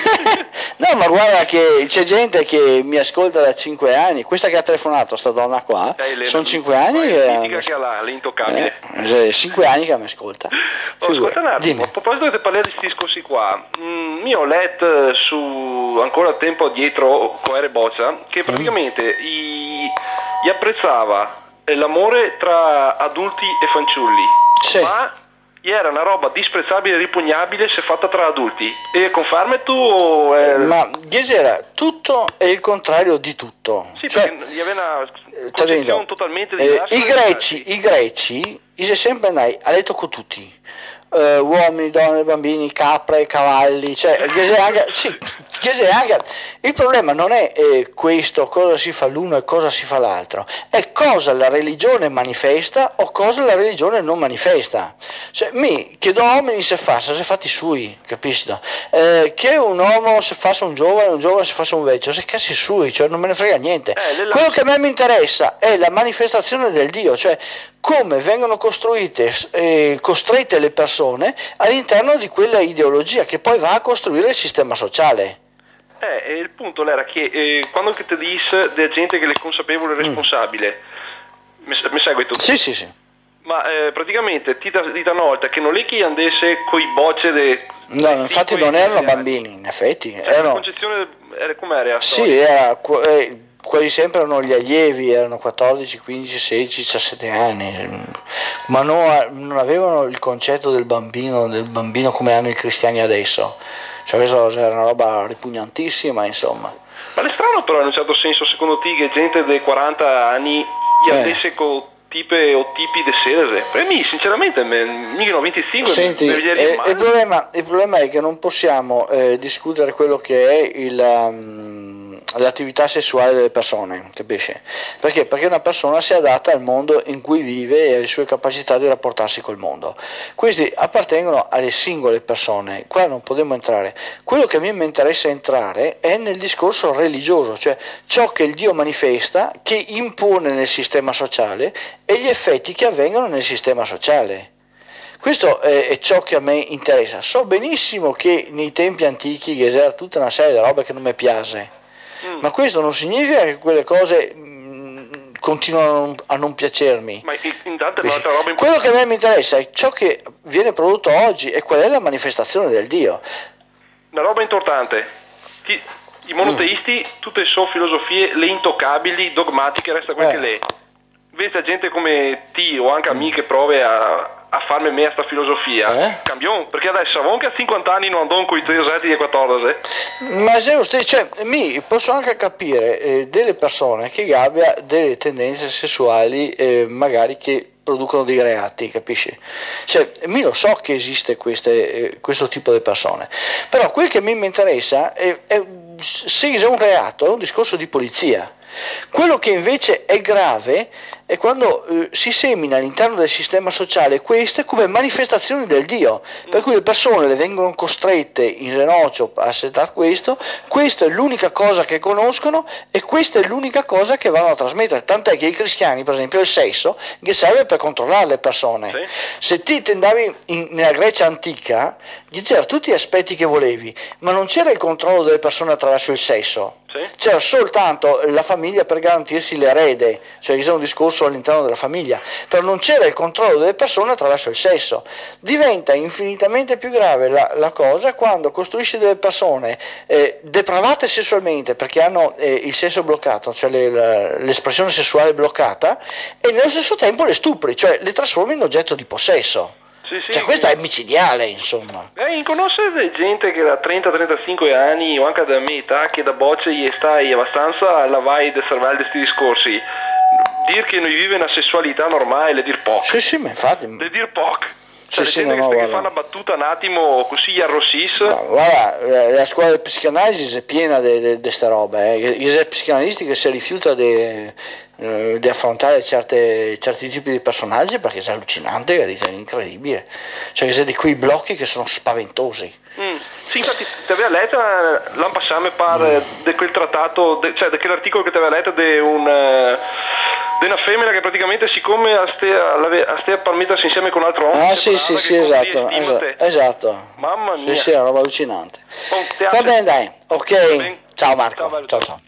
No, ma guarda che c'è gente che mi ascolta da cinque anni. Questa che ha telefonato, sta donna qua, Eh, sono cinque anni che... che... che ha la, l'intoccabile. Eh, cinque anni che mi ascolta. Oh, ascolta un attimo, Dimmi. a proposito che parlare di questi discorsi qua, mm, io ho letto su ancora tempo dietro con Ere Boccia che praticamente mm. i, gli apprezzava l'amore tra adulti e fanciulli, sì. ma era una roba disprezzabile e ripugnabile se fatta tra adulti. E confermi tu? O è... Ma Gesera, tutto è il contrario di tutto. Sì, cioè, perché gli aveva una eh, concezione totalmente eh, diversa. I greci, i greci, io sempre andai a letto con tutti. Uh, uomini, donne, bambini, capre, cavalli, cioè anche, sì, anche, il problema non è eh, questo, cosa si fa l'uno e cosa si fa l'altro, è cosa la religione manifesta o cosa la religione non manifesta. Cioè, mi chiedo uomini se fa, se fatti sui, capisci? Eh, che un uomo se fa un giovane, un giovane se fa un vecchio, se cazzi sui, cioè non me ne frega niente. Eh, Quello che a me mi interessa è la manifestazione del Dio, cioè come vengono costruite e costrette le persone all'interno di quella ideologia che poi va a costruire il sistema sociale. Eh, e il punto era che eh, quando che ti dice della gente che è consapevole e responsabile, mm. mi, mi segui tu? Sì, sì, sì. Ma eh, praticamente ti dite una volta che non è che andasse coi bocce de, no, infatti non erano bambini, in effetti. Eh, erano... La concezione era com'era? Sì, era... Eh, quasi sempre erano gli allievi, erano quattordici, quindici, sedici, diciassette anni, ma non, non avevano il concetto del bambino, del bambino come hanno i cristiani adesso. Cioè questa era una roba ripugnantissima, insomma. Ma è strano però in un certo senso, secondo te, che gente dei quaranta anni gli eh. andesse con tipe o tipi di sese? Per me, sinceramente, mica ho venticinque. Senti, eh, il, problema, il problema è che non possiamo eh, discutere quello che è il... Um, l'attività sessuale delle persone, capisci? Perché? Perché una persona si adatta al mondo in cui vive e alle sue capacità di rapportarsi col mondo. Questi appartengono alle singole persone, qua non possiamo entrare. Quello che a me mi interessa entrare è nel discorso religioso, cioè ciò che il Dio manifesta, che impone nel sistema sociale e gli effetti che avvengono nel sistema sociale. Questo è ciò che a me interessa. So benissimo che nei tempi antichi c'era tutta una serie di robe che non mi piace. Mm. Ma questo non significa che quelle cose mh, continuano a non piacermi. Ma intanto un'altra roba importante. Quello che a me mi interessa è ciò che viene prodotto oggi e qual è la manifestazione del Dio. Una roba importante. Ti, I monoteisti, mm. tutte le sue filosofie, le intoccabili, dogmatiche, resta quel eh. che lei. Invece gente come te o anche a me che prove a, a farmi me a sta filosofia, eh? Cambiamo, perché adesso avevamo che a cinquanta anni non andò con i tre usetti di quattordici. Ma se lo cioè, mi posso anche capire eh, delle persone che abbia delle tendenze sessuali eh, magari che producono dei reati, capisci? Cioè, mi lo so che esiste queste, eh, questo tipo di persone, però quel che a me mi interessa è, è se è un reato, è un discorso di polizia. Quello che invece è grave è quando eh, si semina all'interno del sistema sociale queste come manifestazioni del Dio, per cui le persone le vengono costrette in renoccio a accettare questo, questa è l'unica cosa che conoscono e questa è l'unica cosa che vanno a trasmettere, tant'è che i cristiani, per esempio, il sesso che serve per controllare le persone. Sì. Se ti andavi in, nella Grecia antica, c'erano tutti gli aspetti che volevi, ma non c'era il controllo delle persone attraverso il sesso. Sì. C'era soltanto la famiglia per garantirsi l'erede, cioè c'era un discorso all'interno della famiglia, però non c'era il controllo delle persone attraverso il sesso. Diventa infinitamente più grave la, la cosa quando costruisci delle persone eh, depravate sessualmente perché hanno eh, il sesso bloccato, cioè le, la, l'espressione sessuale bloccata, e nello stesso tempo le stupri, cioè le trasformi in oggetto di possesso. Sì, sì, cioè questo è micidiale, insomma. Eh, conoscere gente che da trenta trentacinque anni o anche da mia età che da bocce gli stai abbastanza alla vai del cervello di questi discorsi, dire che noi vive una sessualità normale, le dir poco. Sì, sì, ma infatti. Le dir poco. Cioè, sì, le sì, gente no, che, no, che fa una battuta un attimo così gli arrossisce. No, guarda, la scuola di psicanalisi è piena di queste robe, eh. Gli psicanalisti che si rifiuta di, eh, di affrontare certe, certi tipi di personaggi perché è allucinante, è incredibile. Cioè, c'è di quei blocchi che sono spaventosi. Mm. Sì, infatti ti aveva letto l'anno passato mi pare mm. di quel trattato, de, cioè di quell'articolo che ti aveva letto di un di una femmina che praticamente siccome a stea palmita insieme con un altro uomo. Ah sì sì sì esatto, esatto, esatto. Mamma mia. Sì sì, è una roba allucinante. Oh, va bene dai, ok. bene. Ciao Marco. Ciao, ciao ciao.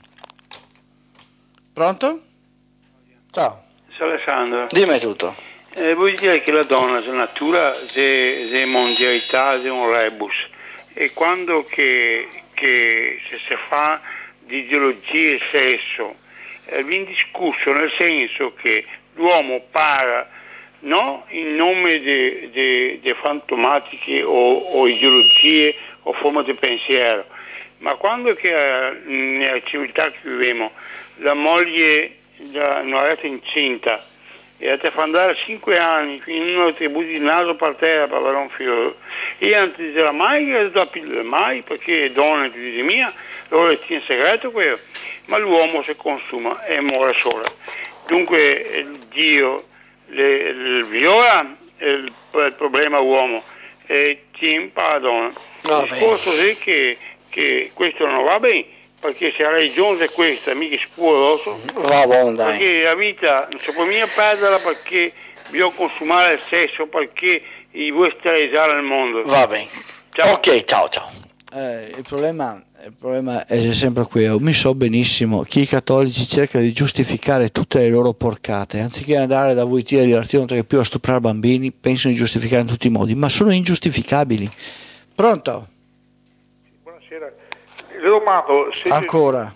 Pronto? Ciao. Ciao Alessandro. Dimmi tutto. Eh, vuol dire che la donna, la natura, è mondialità, è un rebus. E quando che, che se si fa di ideologia e sesso, eh, viene discusso nel senso che l'uomo para no in nome di fantomatiche o, o ideologie o forme di pensiero, ma quando che eh, nella civiltà che viviamo la moglie la, non è incinta e te fa andare cinque anni quindi uno ti butti il naso per terra per avere un figlio e non ti dirà mai che da pillole mai perché è donna di mia loro ti in segreto quello, ma l'uomo si consuma e muore sola, dunque il Dio le, le viola il, il problema uomo e ti impara donna. Il discorso è che, che questo non va bene perché se la religione è questa mica spuoloso va buono, dai. Perché la vita non si può mica perderla perché bisogna consumare il sesso perché vuoi sterilizzare il mondo. Va bene, ciao. Ok, ciao ciao. Eh, il, problema, il problema è sempre quello, mi so benissimo che i cattolici cercano di giustificare tutte le loro porcate, anziché andare da voi a dirti non che più a stuprare bambini, pensano di giustificare in tutti i modi, ma sono ingiustificabili. Pronto? Buonasera, le domando se ancora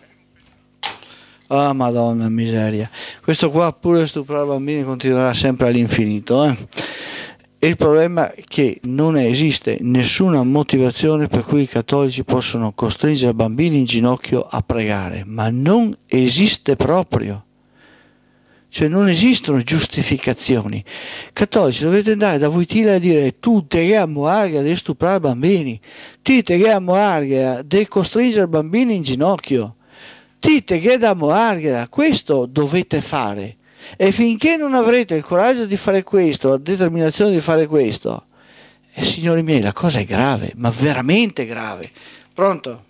ah oh, madonna miseria, questo qua pure stuprare bambini continuerà sempre all'infinito, eh? Il problema è che non esiste nessuna motivazione per cui i cattolici possono costringere bambini in ginocchio a pregare, ma non esiste proprio. Cioè non esistono giustificazioni. Cattolici dovete andare da Wojtyla a dire tu te a moarga di stuprare bambini, ti te a moarga di costringere bambini in ginocchio, ti te da moarga, questo dovete fare. E finché non avrete il coraggio di fare questo, la determinazione di fare questo, eh, signori miei, la cosa è grave, ma veramente grave. Pronto?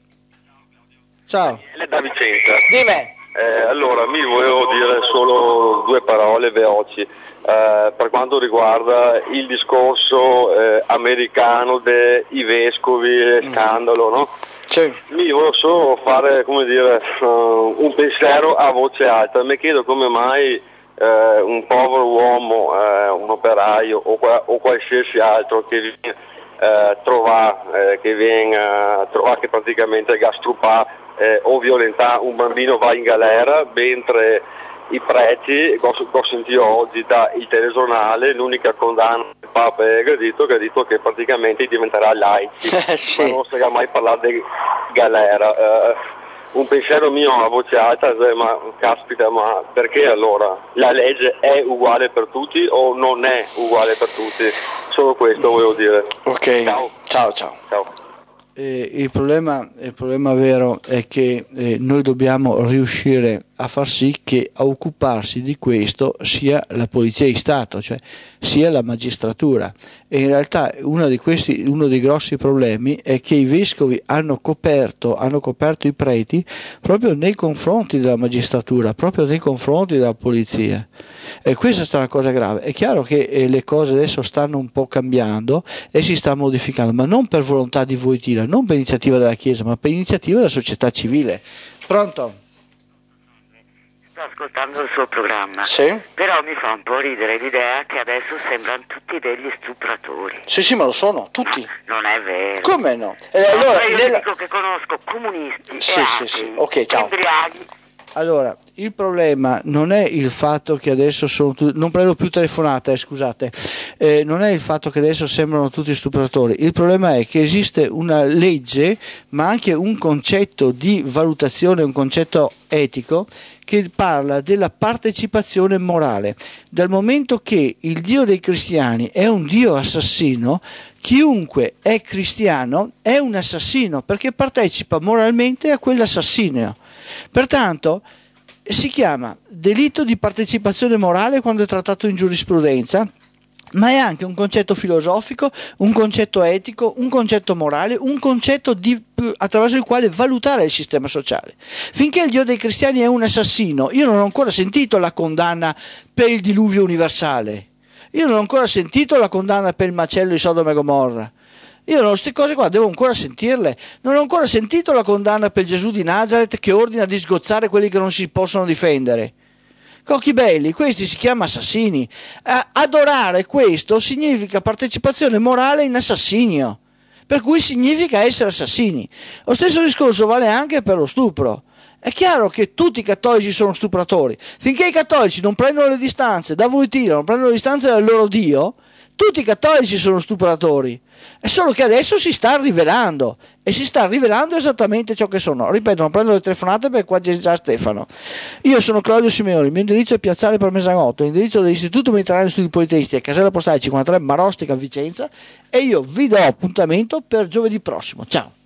Ciao. Daniele da Vicenza. Dimmi. Eh, allora, mi volevo dire solo due parole veloci eh, per quanto riguarda il discorso eh, americano dei vescovi, mm. scandalo, no? Sì. Mi volevo solo fare, come dire, uh, un pensiero a voce alta. Mi chiedo come mai eh, un povero uomo, eh, un operaio o, o qualsiasi altro che viene eh, trovare, eh, che viene a trovare che praticamente gastrupà Eh, o violentà un bambino va in galera, mentre i preti, ho sentito oggi dal telegiornale, l'unica condanna del Papa è gradito, che ha detto che praticamente diventerà laici, sì. Ma non si è mai parlato di galera. Eh, un pensiero mio a voce alta, ma caspita, ma perché allora la legge è uguale per tutti o non è uguale per tutti? Solo questo volevo dire. Ok, ciao ciao. ciao. ciao. Eh, il, problema, il problema vero è che eh, noi dobbiamo riuscire a far sì che a occuparsi di questo sia la polizia di Stato, cioè sia la magistratura, e in realtà uno di questi, uno dei grossi problemi è che i vescovi hanno coperto, hanno coperto i preti proprio nei confronti della magistratura, proprio nei confronti della polizia, e questa è una cosa grave. È chiaro che eh, le cose adesso stanno un po' cambiando e si sta modificando, ma non per volontà di Wojtyla, non per iniziativa della Chiesa, ma per iniziativa della società civile. Pronto? Sto ascoltando il suo programma, sì? Però mi fa un po' ridere l'idea che adesso sembrano tutti degli stupratori. Sì, sì, ma lo sono, tutti. No, non è vero. Come no? Eh, no allora, io nella... dico che conosco comunisti sì, e sì, atei, sì. Ok, ciao. embriaghi Allora, il problema non è il fatto che adesso sono tu- non prendo più telefonate, eh, scusate, eh, non è il fatto che adesso sembrano tutti stupratori, il problema è che esiste una legge, ma anche un concetto di valutazione, un concetto etico che parla della partecipazione morale. Dal momento che il Dio dei cristiani è un Dio assassino, chiunque è cristiano è un assassino perché partecipa moralmente a quell'assassinio. Pertanto si chiama delitto di partecipazione morale quando è trattato in giurisprudenza, ma è anche un concetto filosofico, un concetto etico, un concetto morale, un concetto di, attraverso il quale valutare il sistema sociale. Finché il Dio dei cristiani è un assassino, io non ho ancora sentito la condanna per il diluvio universale, io non ho ancora sentito la condanna per il macello di Sodoma e Gomorra. Io queste cose qua devo ancora sentirle. Non ho ancora sentito la condanna per Gesù di Nazareth che ordina di sgozzare quelli che non si possono difendere. Cocchi belli, questi si chiamano assassini. Adorare questo significa partecipazione morale in assassinio, per cui significa essere assassini. Lo stesso discorso vale anche per lo stupro. È chiaro che tutti i cattolici sono stupratori. Finché i cattolici non prendono le distanze da Wojtyla, non prendono le distanze dal loro Dio, tutti i cattolici sono stupratori. È solo che adesso si sta rivelando e si sta rivelando esattamente ciò che sono. Ripeto, non prendo le telefonate perché qua c'è già Stefano. Io sono Claudio Simeoni, il mio indirizzo è Piazzale Parmesanotto, l'indirizzo dell'Istituto Mediterraneo Studi Politeisti è Casella Postale cinquantatré Marostica Vicenza, e io vi do appuntamento per giovedì prossimo. Ciao.